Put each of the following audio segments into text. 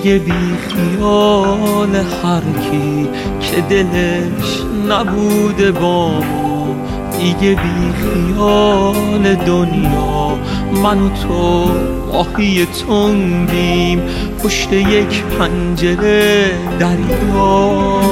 دیگه بی خیال هر کی که دلش نبوده با ما، دیگه بی خیال دنیا من و تو ماهی تنگیم پشت یک پنجره دریا.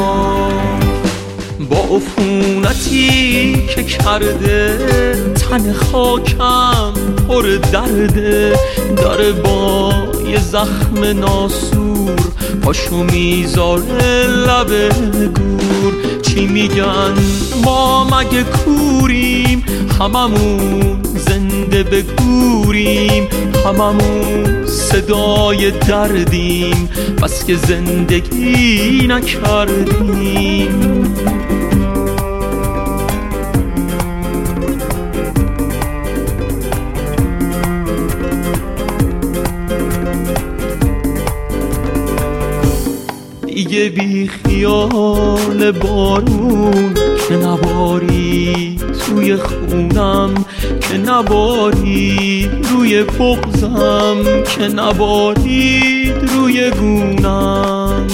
با عفونتی که کرده تن خاکم پر درده، داره با یه زخم ناسور پاشو میذاره لب گور. چی میگن ما مگه کوریم، هممون زنده به گوریم، هممون صدای دردیم بس که زندگی نکردیم. دیگه بی خیال بارون که نباری توی خونم، که نباری روی بغضم، که نبارید روی گونم.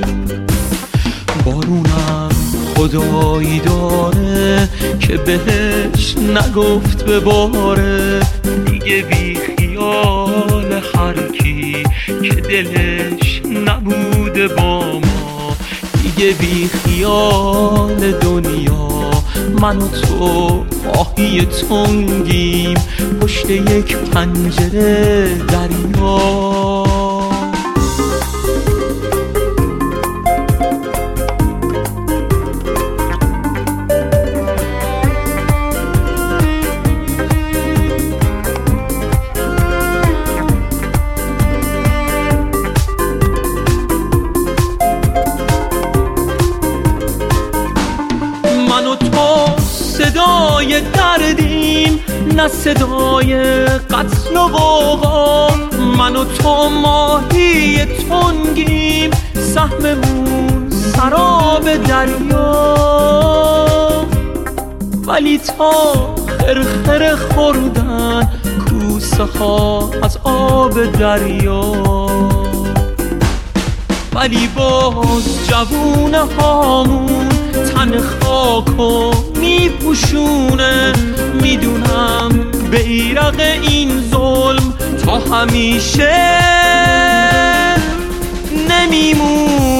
بارونم خدایی داره که بهش نگفت بباره، دیگه بی خیال هر کی که دلش نبوده با ما، دیگه بی خیال دنیا من و تو ماهی تنگیم پشت یک پنجره دریا. من و تو صدای دردیم نه صدای قتل و غوغا، من و تو ماهی تنگیم سهممون سراب دریا. ولی تا خرخره خوردن کوسه ها از آب دریا، ولی باز جوونه هامون تن خاکو میپوشونه. میدونم بیرق این ظلم تا همیشه نمیمونه.